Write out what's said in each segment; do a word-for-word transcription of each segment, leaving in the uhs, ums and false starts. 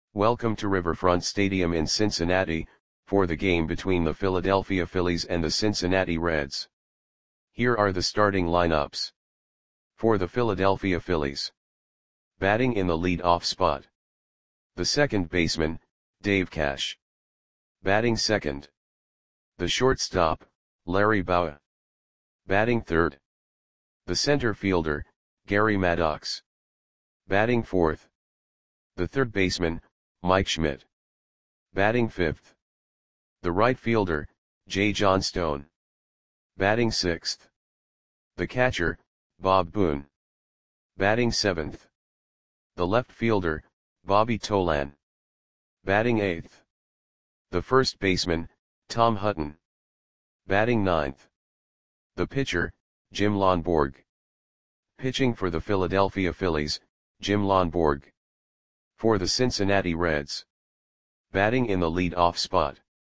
Welcome to Riverfront Stadium in Cincinnati, for the game between the Philadelphia Phillies and the Cincinnati Reds. Here are the starting lineups. For the Philadelphia Phillies. Batting in the lead-off spot. The second baseman, Dave Cash. Batting second. The shortstop, Larry Bowa. Batting third. The center fielder, Gary Maddox. Batting fourth. The third baseman, Mike Schmidt. Batting fifth. The right fielder, Jay Johnstone. Batting sixth. The catcher, Bob Boone. Batting seventh. The left fielder, Bobby Tolan. Batting eighth. The first baseman, Tom Hutton. Batting ninth. The pitcher, Jim Lonborg. Pitching for the Philadelphia Phillies, Jim Lonborg. For the Cincinnati Reds. Batting in the lead-off spot.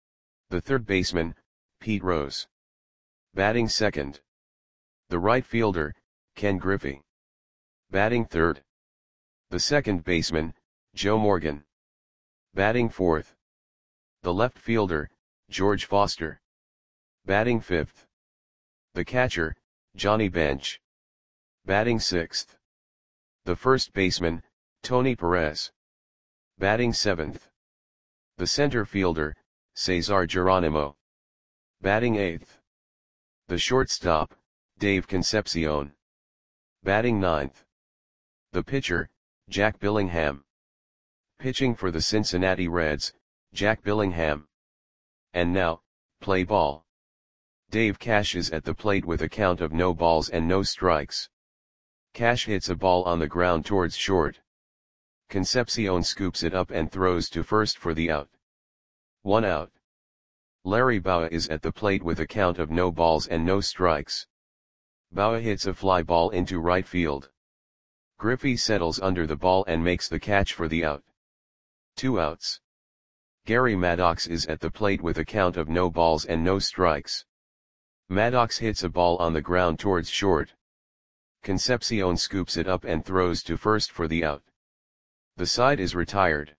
The third baseman, Pete Rose. Batting second. The right fielder, Ken Griffey. Batting third. The second baseman, Joe Morgan. Batting fourth. The left fielder, George Foster. Batting fifth. The catcher, Johnny Bench. Batting sixth. The first baseman, Tony Perez. Batting seventh. The center fielder, Cesar Geronimo. Batting eighth. The shortstop, Dave Concepcion. Batting ninth. The pitcher, Jack Billingham. Pitching for the Cincinnati Reds, Jack Billingham. And now, play ball. Dave Cash is at the plate with a count of no balls and no strikes. Cash hits a ball on the ground towards short. Concepcion scoops it up and throws to first for the out. One out. Larry Bowa is at the plate with a count of no balls and no strikes. Bowa hits a fly ball into right field. Griffey settles under the ball and makes the catch for the out. Two outs. Gary Maddox is at the plate with a count of no balls and no strikes. Maddox hits a ball on the ground towards short. Concepcion scoops it up and throws to first for the out. The side is retired.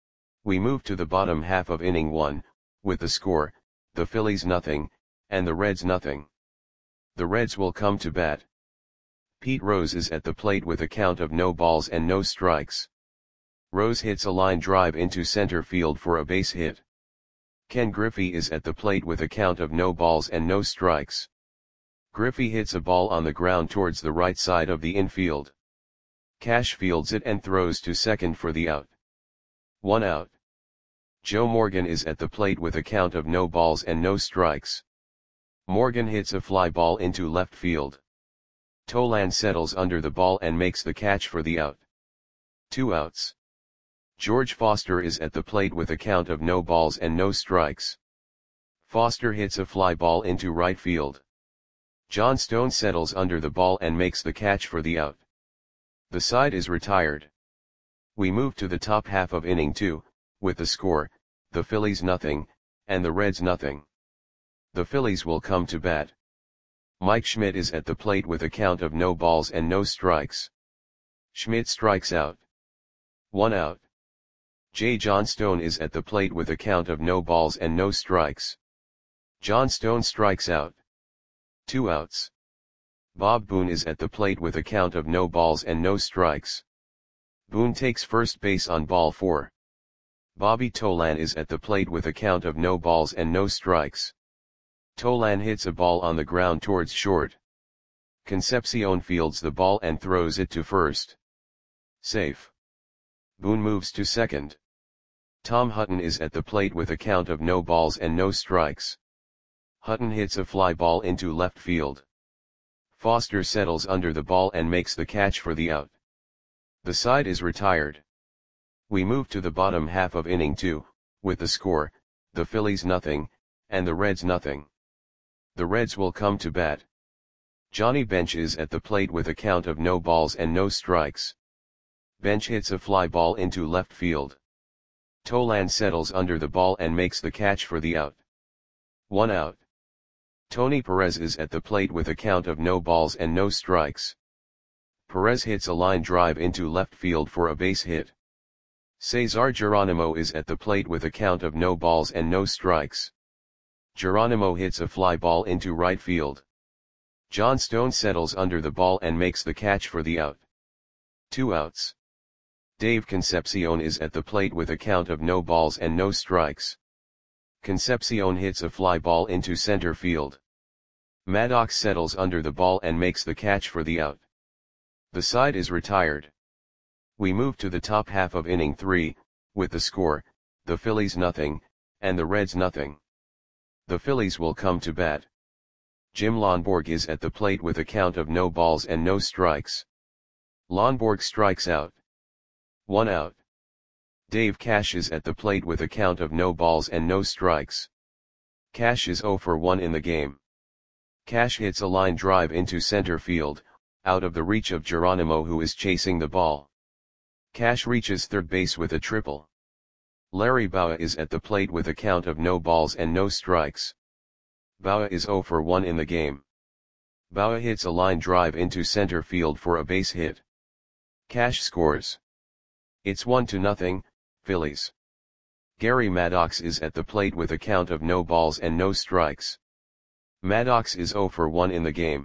We move to the bottom half of inning one, with the score, the Phillies nothing, and the Reds nothing. The Reds will come to bat. Pete Rose is at the plate with a count of no balls and no strikes. Rose hits a line drive into center field for a base hit. Ken Griffey is at the plate with a count of no balls and no strikes. Griffey hits a ball on the ground towards the right side of the infield. Cash fields it and throws to second for the out. One out. Joe Morgan is at the plate with a count of no balls and no strikes. Morgan hits a fly ball into left field. Tolan settles under the ball and makes the catch for the out. Two outs. George Foster is at the plate with a count of no balls and no strikes. Foster hits a fly ball into right field. Johnstone settles under the ball and makes the catch for the out. The side is retired. We move to the top half of inning two, with the score, the Phillies nothing, and the Reds nothing. The Phillies will come to bat. Mike Schmidt is at the plate with a count of no balls and no strikes. Schmidt strikes out. One out. Jay Johnstone is at the plate with a count of no balls and no strikes. Johnstone strikes out. Two outs. Bob Boone is at the plate with a count of no balls and no strikes. Boone takes first base on ball four. Bobby Tolan is at the plate with a count of no balls and no strikes. Tolan hits a ball on the ground towards short. Concepcion fields the ball and throws it to first. Safe. Boone moves to second. Tom Hutton is at the plate with a count of no balls and no strikes. Hutton hits a fly ball into left field. Foster settles under the ball and makes the catch for the out. The side is retired. We move to the bottom half of inning two, with the score, the Phillies nothing, and the Reds nothing. The Reds will come to bat. Johnny Bench is at the plate with a count of no balls and no strikes. Bench hits a fly ball into left field. Tolan settles under the ball and makes the catch for the out. One out. Tony Perez is at the plate with a count of no balls and no strikes. Perez hits a line drive into left field for a base hit. Cesar Geronimo is at the plate with a count of no balls and no strikes. Geronimo hits a fly ball into right field. John Stone settles under the ball and makes the catch for the out. Two outs. Dave Concepcion is at the plate with a count of no balls and no strikes. Concepcion hits a fly ball into center field. Maddox settles under the ball and makes the catch for the out. The side is retired. We move to the top half of inning three, with the score, the Phillies nothing, and the Reds nothing. The Phillies will come to bat. Jim Lonborg is at the plate with a count of no balls and no strikes. Lonborg strikes out. One out. Dave Cash is at the plate with a count of no balls and no strikes. Cash is oh for one in the game. Cash hits a line drive into center field, out of the reach of Geronimo, who is chasing the ball. Cash reaches third base with a triple. Larry Bowa is at the plate with a count of no balls and no strikes. Bowa is oh for one in the game. Bowa hits a line drive into center field for a base hit. Cash scores. It's one to nothing, Phillies. Gary Maddox is at the plate with a count of no balls and no strikes. Maddox is oh for one in the game.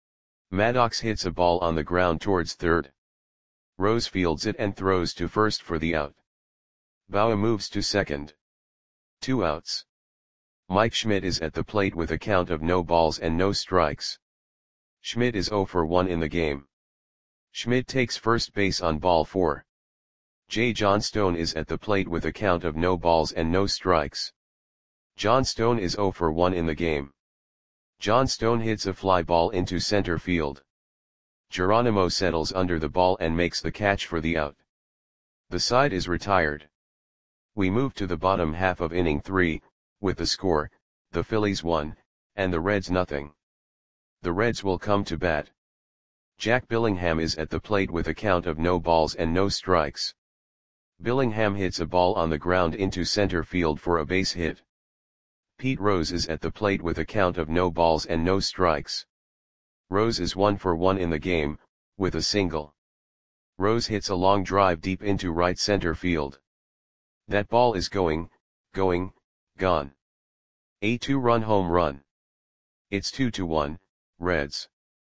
Maddox hits a ball on the ground towards third. Rose fields it and throws to first for the out. Bowa moves to second. Two outs. Mike Schmidt is at the plate with a count of no balls and no strikes. Schmidt is oh for one in the game. Schmidt takes first base on ball four. J. John Stone is at the plate with a count of no balls and no strikes. John Stone is oh for one in the game. John Stone hits a fly ball into center field. Geronimo settles under the ball and makes the catch for the out. The side is retired. We move to the bottom half of inning three, with the score, the Phillies one, and the Reds nothing. The Reds will come to bat. Jack Billingham is at the plate with a count of no balls and no strikes. Billingham hits a ball on the ground into center field for a base hit. Pete Rose is at the plate with a count of no balls and no strikes. Rose is one for one in the game, with a single. Rose hits a long drive deep into right center field. That ball is going, going, gone. A two-run home run. It's two to one, Reds.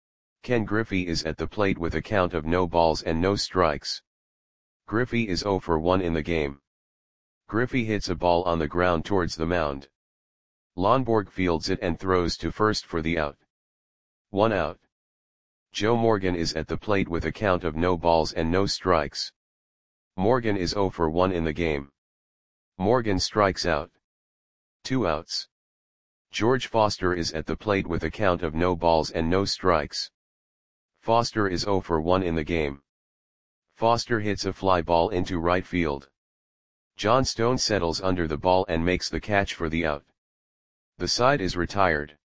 Ken Griffey is at the plate with a count of no balls and no strikes. Griffey is oh for one in the game. Griffey hits a ball on the ground towards the mound. Lonborg fields it and throws to first for the out. One out. Joe Morgan is at the plate with a count of no balls and no strikes. Morgan is oh for one in the game. Morgan strikes out. Two outs. George Foster is at the plate with a count of no balls and no strikes. Foster is oh for one in the game. Foster hits a fly ball into right field. John Stone settles under the ball and makes the catch for the out. The side is retired.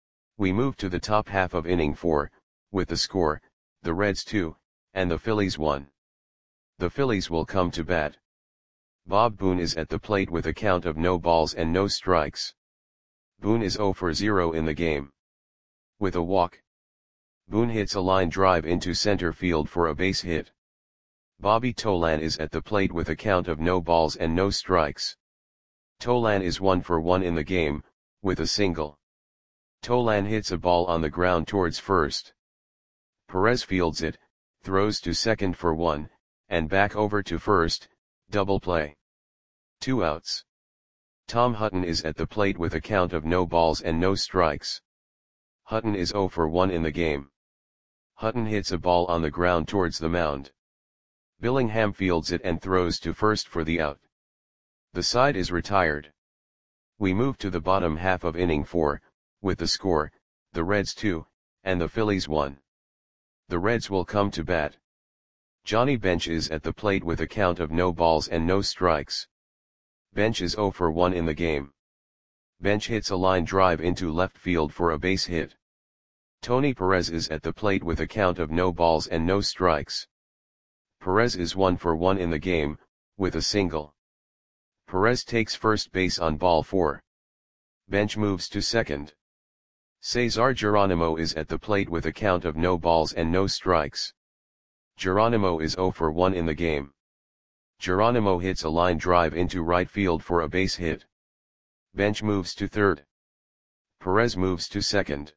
We move to the top half of inning four, with the score, the Reds two, and the Phillies one. The Phillies will come to bat. Bob Boone is at the plate with a count of no balls and no strikes. Boone is oh for zero in the game. With a walk. Boone hits a line drive into center field for a base hit. Bobby Tolan is at the plate with a count of no balls and no strikes. Tolan is one for one in the game, with a single. Tolan hits a ball on the ground towards first. Perez fields it, throws to second for one, and back over to first, double play. Two outs. Tom Hutton is at the plate with a count of no balls and no strikes. Hutton is oh for one in the game. Hutton hits a ball on the ground towards the mound. Billingham fields it and throws to first for the out. The side is retired. We move to the bottom half of inning four, with the score, the Reds two, and the Phillies one. The Reds will come to bat. Johnny Bench is at the plate with a count of no balls and no strikes. Bench is oh for one in the game. Bench hits a line drive into left field for a base hit. Tony Perez is at the plate with a count of no balls and no strikes. Perez is one for one in the game, with a single. Perez takes first base on ball four. Bench moves to second. Cesar Geronimo is at the plate with a count of no balls and no strikes. Geronimo is oh for one in the game. Geronimo hits a line drive into right field for a base hit. Bench moves to third. Perez moves to second.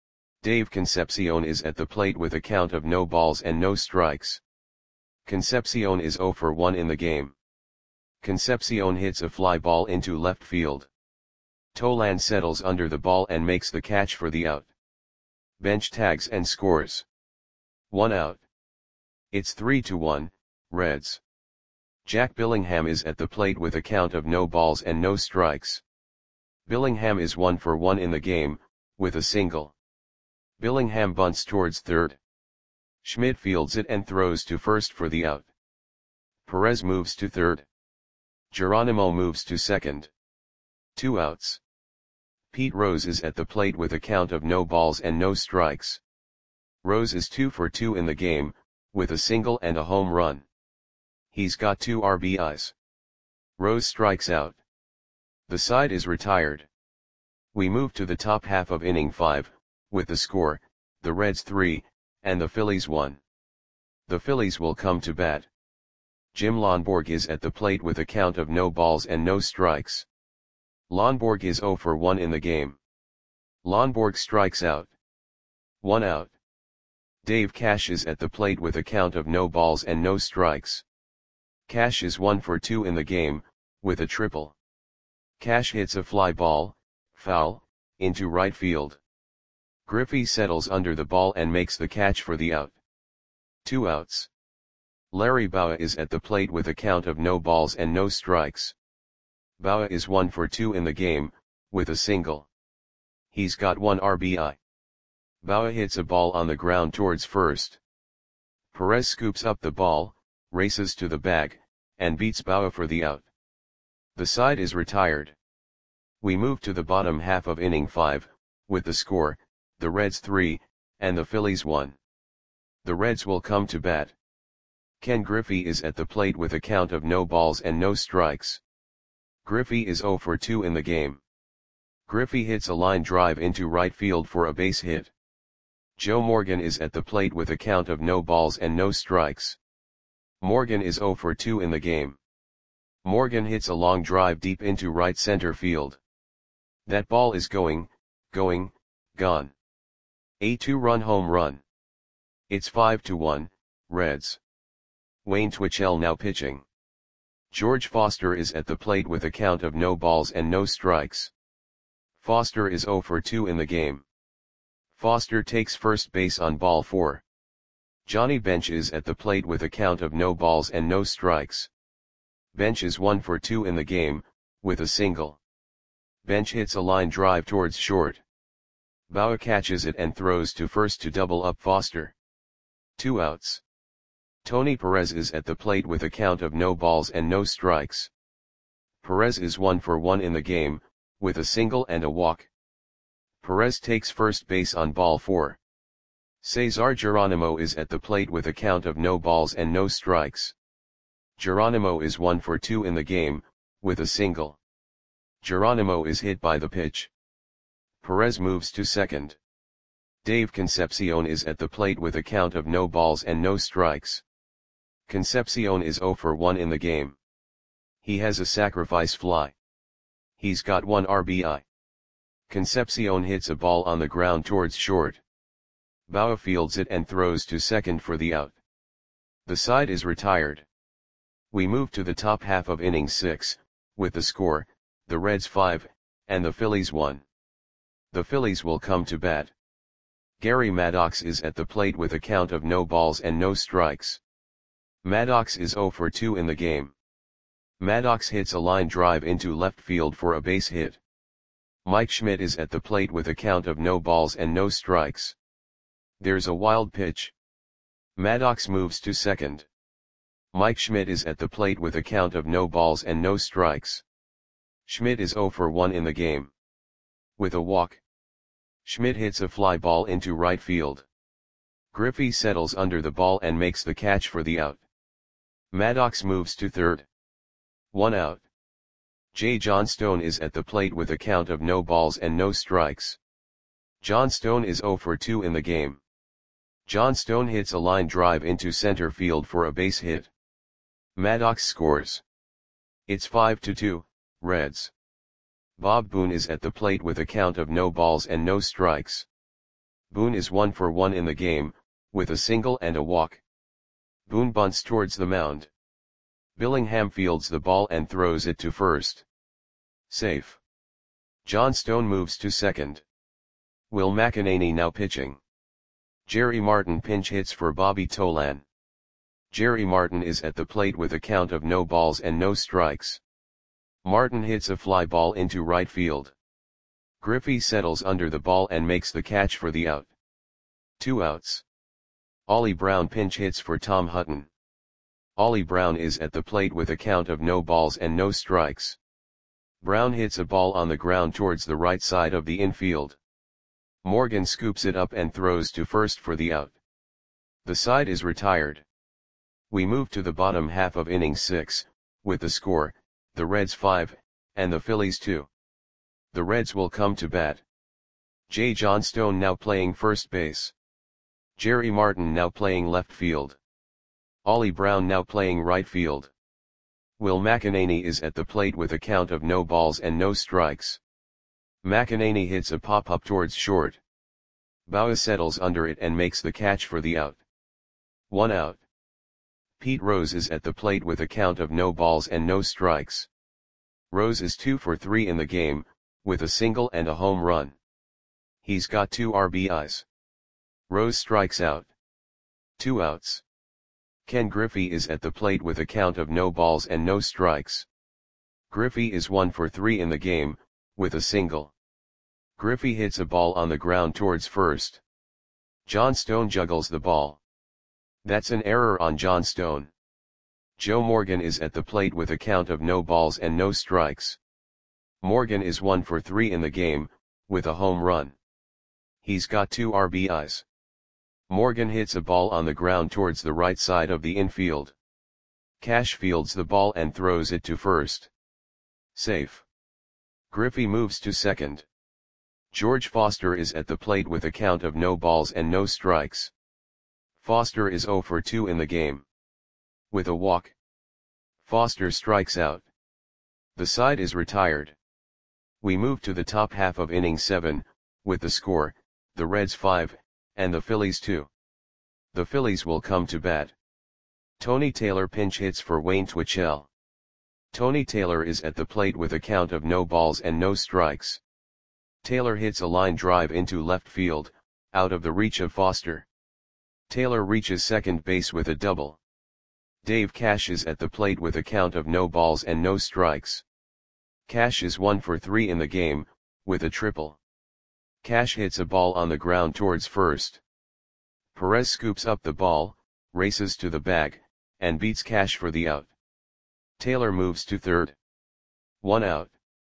Dave Concepcion is at the plate with a count of no balls and no strikes. Concepcion is zero for one in the game. Concepcion hits a fly ball into left field. Tolan settles under the ball and makes the catch for the out. Bench tags and scores. One out. It's three to one, Reds. Jack Billingham is at the plate with a count of no balls and no strikes. Billingham is one for one in the game, with a single. Billingham bunts towards third. Schmidt fields it and throws to first for the out. Perez moves to third. Geronimo moves to second. Two outs. Pete Rose is at the plate with a count of no balls and no strikes. Rose is two for two in the game, with a single and a home run. He's got two R B Is. Rose strikes out. The side is retired. We move to the top half of inning five, with the score, the Reds three, and the Phillies one. The Phillies will come to bat. Jim Lonborg is at the plate with a count of no balls and no strikes. Lonborg is zero for one in the game. Lonborg strikes out. One out. Dave Cash is at the plate with a count of no balls and no strikes. Cash is one for two in the game, with a triple. Cash hits a fly ball, foul, into right field. Griffey settles under the ball and makes the catch for the out. Two outs. Larry Bowa is at the plate with a count of no balls and no strikes. Bowa is one for two in the game, with a single. He's got one R B I. Bowa hits a ball on the ground towards first. Perez scoops up the ball, races to the bag, and beats Bowa for the out. The side is retired. We move to the bottom half of inning five, with the score, the Reds three, and the Phillies one. The Reds will come to bat. Ken Griffey is at the plate with a count of no balls and no strikes. Griffey is zero for two in the game. Griffey hits a line drive into right field for a base hit. Joe Morgan is at the plate with a count of no balls and no strikes. Morgan is zero for two in the game. Morgan hits a long drive deep into right center field. That ball is going, going, gone. A two-run home run. It's five to one, Reds. Wayne Twitchell now pitching. George Foster is at the plate with a count of no balls and no strikes. Foster is zero for two in the game. Foster takes first base on ball four. Johnny Bench is at the plate with a count of no balls and no strikes. Bench is one for two in the game, with a single. Bench hits a line drive towards short. Bowa catches it and throws to first to double up Foster. Two outs. Tony Perez is at the plate with a count of no balls and no strikes. Perez is one for one in the game, with a single and a walk. Perez takes first base on ball four. Cesar Geronimo is at the plate with a count of no balls and no strikes. Geronimo is one for two in the game, with a single. Geronimo is hit by the pitch. Perez moves to second. Dave Concepcion is at the plate with a count of no balls and no strikes. Concepcion is zero for one in the game. He has a sacrifice fly. He's got one R B I. Concepcion hits a ball on the ground towards short. Bowa fields it and throws to second for the out. The side is retired. We move to the top half of inning six, with the score, the Reds five, and the Phillies one. The Phillies will come to bat. Gary Maddox is at the plate with a count of no balls and no strikes. Maddox is zero for two in the game. Maddox hits a line drive into left field for a base hit. Mike Schmidt is at the plate with a count of no balls and no strikes. There's a wild pitch. Maddox moves to second. Mike Schmidt is at the plate with a count of no balls and no strikes. Schmidt is zero for one in the game. With a walk. Schmidt hits a fly ball into right field. Griffey settles under the ball and makes the catch for the out. Maddox moves to third. One out. Jay Johnstone is at the plate with a count of no balls and no strikes. Johnstone is zero for two in the game. Johnstone hits a line drive into center field for a base hit. Maddox scores. It's five to two, Reds. Bob Boone is at the plate with a count of no balls and no strikes. Boone is one for one in the game, with a single and a walk. Boone bunts towards the mound. Billingham fields the ball and throws it to first. Safe. John Stone moves to second. Will McEnany now pitching. Jerry Martin pinch hits for Bobby Tolan. Jerry Martin is at the plate with a count of no balls and no strikes. Martin hits a fly ball into right field. Griffey settles under the ball and makes the catch for the out. Two outs. Ollie Brown pinch hits for Tom Hutton. Ollie Brown is at the plate with a count of no balls and no strikes. Brown hits a ball on the ground towards the right side of the infield. Morgan scoops it up and throws to first for the out. The side is retired. We move to the bottom half of inning six, with the score, the Reds five, and the Phillies two. The Reds will come to bat. J. John Stone now playing first base. Jerry Martin now playing left field. Ollie Brown now playing right field. Will McEnany is at the plate with a count of no balls and no strikes. McEnany hits a pop-up towards short. Bauer settles under it and makes the catch for the out. One out. Pete Rose is at the plate with a count of no balls and no strikes. Rose is two for three in the game, with a single and a home run. He's got two R B Is. Rose strikes out. Two outs. Ken Griffey is at the plate with a count of no balls and no strikes. Griffey is one for three in the game, with a single. Griffey hits a ball on the ground towards first. John Stone juggles the ball. That's an error on John Stone. Joe Morgan is at the plate with a count of no balls and no strikes. Morgan is one for three in the game, with a home run. He's got two R B Is. Morgan hits a ball on the ground towards the right side of the infield. Cash fields the ball and throws it to first. Safe. Griffey moves to second. George Foster is at the plate with a count of no balls and no strikes. Foster is zero for two in the game. With a walk. Foster strikes out. The side is retired. We move to the top half of inning seven, with the score, the Reds five, and the Phillies two. The Phillies will come to bat. Tony Taylor pinch hits for Wayne Twitchell. Tony Taylor is at the plate with a count of no balls and no strikes. Taylor hits a line drive into left field, out of the reach of Foster. Taylor reaches second base with a double. Dave Cash is at the plate with a count of no balls and no strikes. Cash is one for three in the game, with a triple. Cash hits a ball on the ground towards first. Perez scoops up the ball, races to the bag, and beats Cash for the out. Taylor moves to third. One out.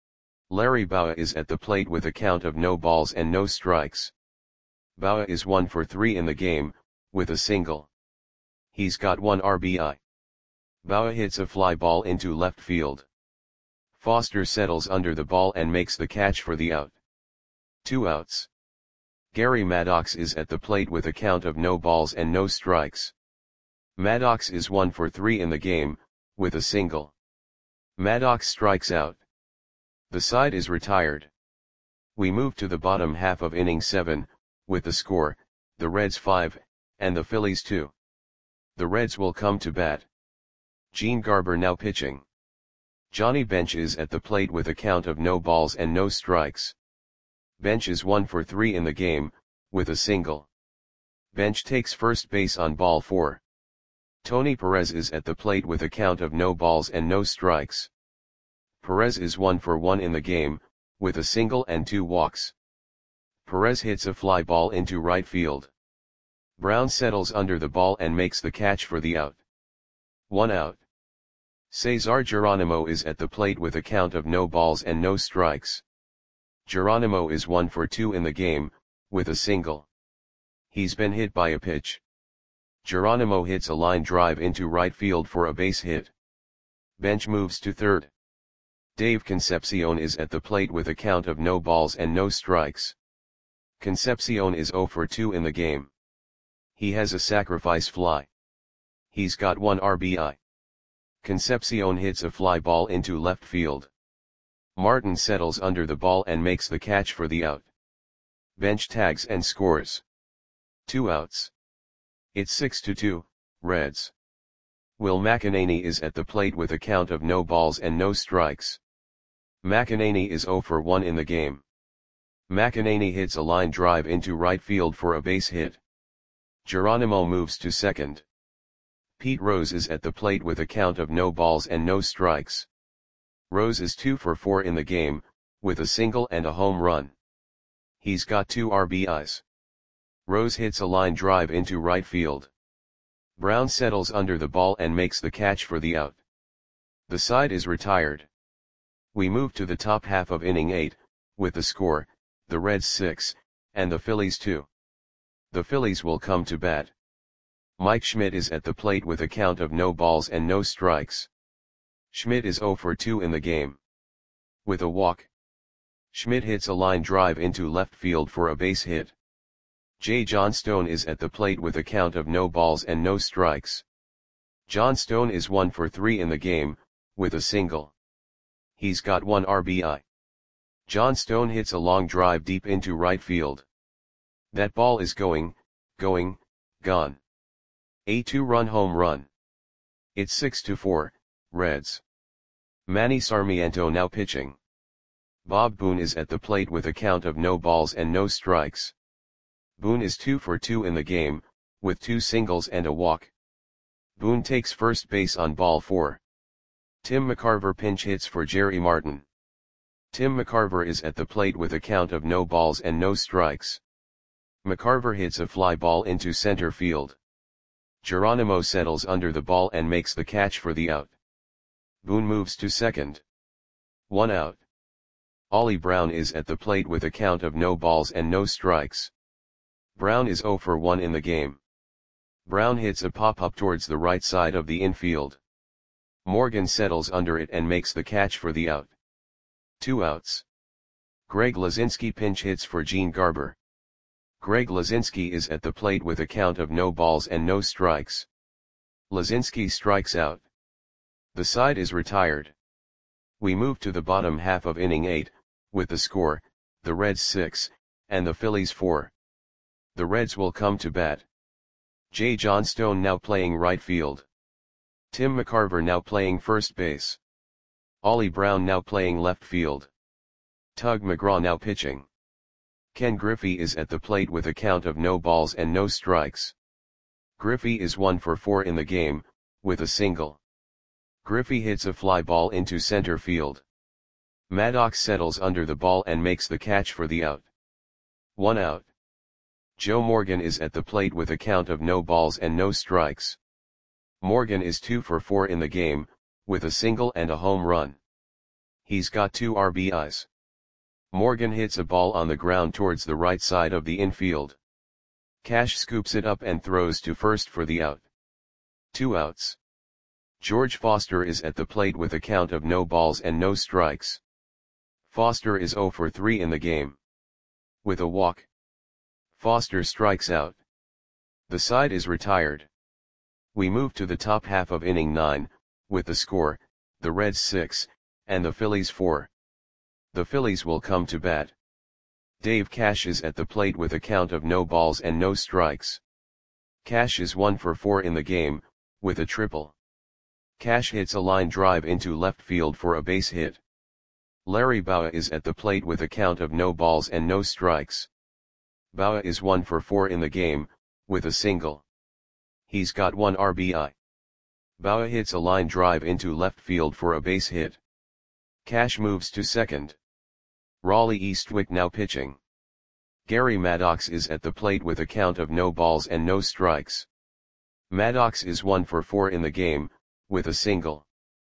Larry Bowa is at the plate with a count of no balls and no strikes. Bowa is one for three in the game, with a single. He's got one R B I. Bowa hits a fly ball into left field. Foster settles under the ball and makes the catch for the out. Two outs. Gary Maddox is at the plate with a count of no balls and no strikes. Maddox is one for three in the game, with a single. Maddox strikes out. The side is retired. We move to the bottom half of inning seven, with the score, the Reds five, and the Phillies two. The Reds will come to bat. Gene Garber now pitching. Johnny Bench is at the plate with a count of no balls and no strikes. Bench is one for three in the game, with a single. Bench takes first base on ball four. Tony Perez is at the plate with a count of no balls and no strikes. Perez is one for one in the game, with a single and two walks. Perez hits a fly ball into right field. Brown settles under the ball and makes the catch for the out. One out. Cesar Geronimo is at the plate with a count of no balls and no strikes. Geronimo is one for two in the game, with a single. He's been hit by a pitch. Geronimo hits a line drive into right field for a base hit. Bench moves to third. Dave Concepcion is at the plate with a count of no balls and no strikes. Concepcion is zero for two in the game. He has a sacrifice fly. He's got one R B I. Concepcion hits a fly ball into left field. Martin settles under the ball and makes the catch for the out. Bench tags and scores. Two outs. It's six to two, Reds. Will McEnany is at the plate with a count of no balls and no strikes. McEnany is zero for one in the game. McEnany hits a line drive into right field for a base hit. Geronimo moves to second. Pete Rose is at the plate with a count of no balls and no strikes. Rose is two for four in the game, with a single and a home run. He's got two R B Is. Rose hits a line drive into right field. Brown settles under the ball and makes the catch for the out. The side is retired. We move to the top half of inning eight, with the score, the Reds six, and the Phillies two. The Phillies will come to bat. Mike Schmidt is at the plate with a count of no balls and no strikes. Schmidt is zero for two in the game. With a walk. Schmidt hits a line drive into left field for a base hit. Jay Johnstone is at the plate with a count of no balls and no strikes. Johnstone is one for three in the game, with a single. He's got one R B I. Johnstone hits a long drive deep into right field. That ball is going, going, gone. A two-run home run. It's six to four, Reds. Manny Sarmiento now pitching. Bob Boone is at the plate with a count of no balls and no strikes. Boone is two for two in the game, with two singles and a walk. Boone takes first base on ball four. Tim McCarver pinch hits for Jerry Martin. Tim McCarver is at the plate with a count of no balls and no strikes. McCarver hits a fly ball into center field. Geronimo settles under the ball and makes the catch for the out. Boone moves to second. One out. Ollie Brown is at the plate with a count of no balls and no strikes. Brown is zero for one in the game. Brown hits a pop-up towards the right side of the infield. Morgan settles under it and makes the catch for the out. Two outs. Greg Lazinski pinch hits for Gene Garber. Greg Lazinski is at the plate with a count of no balls and no strikes. Lazinski strikes out. The side is retired. We move to the bottom half of inning eight, with the score, the Reds six, and the Phillies four. The Reds will come to bat. Jay Johnstone now playing right field. Tim McCarver now playing first base. Ollie Brown now playing left field. Tug McGraw now pitching. Ken Griffey is at the plate with a count of no balls and no strikes. Griffey is one for four in the game, with a single. Griffey hits a fly ball into center field. Maddox settles under the ball and makes the catch for the out. One out. Joe Morgan is at the plate with a count of no balls and no strikes. Morgan is two for four in the game, with a single and a home run. He's got two R B Is. Morgan hits a ball on the ground towards the right side of the infield. Cash scoops it up and throws to first for the out. Two outs. George Foster is at the plate with a count of no balls and no strikes. Foster is zero for three in the game. With a walk. Foster strikes out. The side is retired. We move to the top half of inning nine, with the score, the Reds six, and the Phillies four. The Phillies will come to bat. Dave Cash is at the plate with a count of no balls and no strikes. Cash is one for four in the game, with a triple. Cash hits a line drive into left field for a base hit. Larry Bowa is at the plate with a count of no balls and no strikes. Bowa is one for four in the game, with a single. He's got one R B I. Bowa hits a line drive into left field for a base hit. Cash moves to second. Raleigh Eastwick now pitching. Gary Maddox is at the plate with a count of no balls and no strikes. Maddox is one for four in the game, with a single.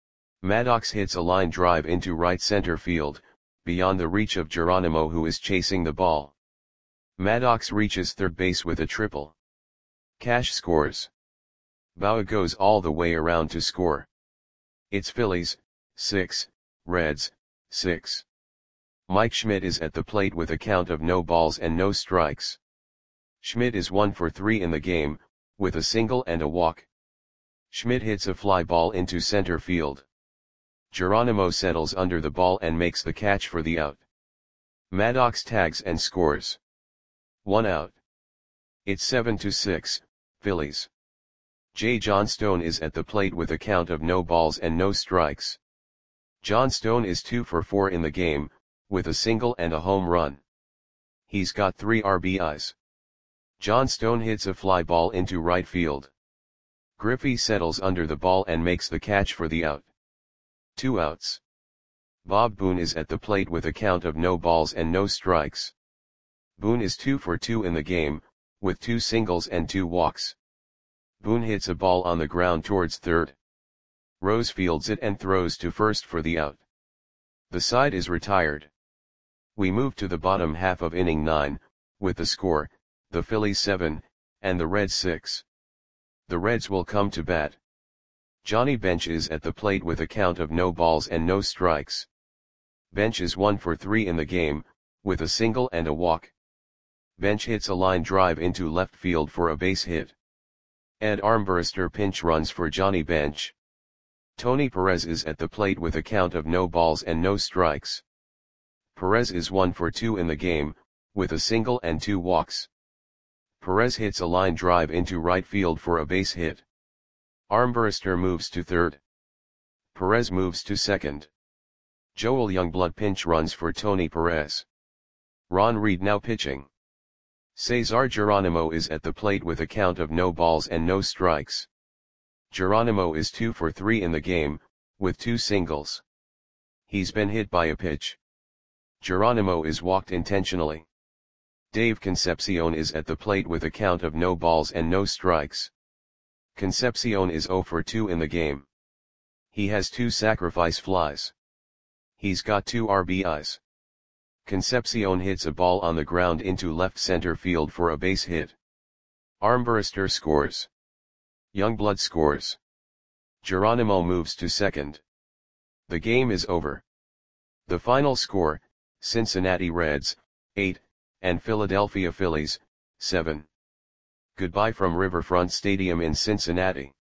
Maddox hits a line drive into right center field, beyond the reach of Geronimo, who is chasing the ball. Maddox reaches third base with a triple. Cash scores. Bowa goes all the way around to score. It's Phillies, six, Reds, six. Mike Schmidt is at the plate with a count of no balls and no strikes. Schmidt is one for three in the game, with a single and a walk. Schmidt hits a fly ball into center field. Geronimo settles under the ball and makes the catch for the out. Maddox tags and scores. One out. It's seven to six, Phillies. Jay Johnstone is at the plate with a count of no balls and no strikes. Johnstone is two for four in the game, with a single and a home run. He's got three R B Is. Johnstone hits a fly ball into right field. Griffey settles under the ball and makes the catch for the out. Two outs. Bob Boone is at the plate with a count of no balls and no strikes. Boone is two for two in the game, with two singles and two walks. Boone hits a ball on the ground towards third. Rose fields it and throws to first for the out. The side is retired. We move to the bottom half of inning nine, with the score, the Phillies seven, and the Reds six. The Reds will come to bat. Johnny Bench is at the plate with a count of no balls and no strikes. Bench is one for three in the game, with a single and a walk. Bench hits a line drive into left field for a base hit. Ed Armbruster pinch runs for Johnny Bench. Tony Perez is at the plate with a count of no balls and no strikes. Perez is one for two in the game, with a single and two walks. Perez hits a line drive into right field for a base hit. Armbruster moves to third. Perez moves to second. Joel Youngblood pinch runs for Tony Perez. Ron Reed now pitching. Cesar Geronimo is at the plate with a count of no balls and no strikes. Geronimo is two for three in the game, with two singles. He's been hit by a pitch. Geronimo is walked intentionally. Dave Concepcion is at the plate with a count of no balls and no strikes. Concepcion is zero for two in the game. He has two sacrifice flies. He's got two R B Is. Concepcion hits a ball on the ground into left center field for a base hit. Armbruster scores. Youngblood scores. Geronimo moves to second. The game is over. The final score, Cincinnati Reds, eight, and Philadelphia Phillies, seven. Goodbye from Riverfront Stadium in Cincinnati.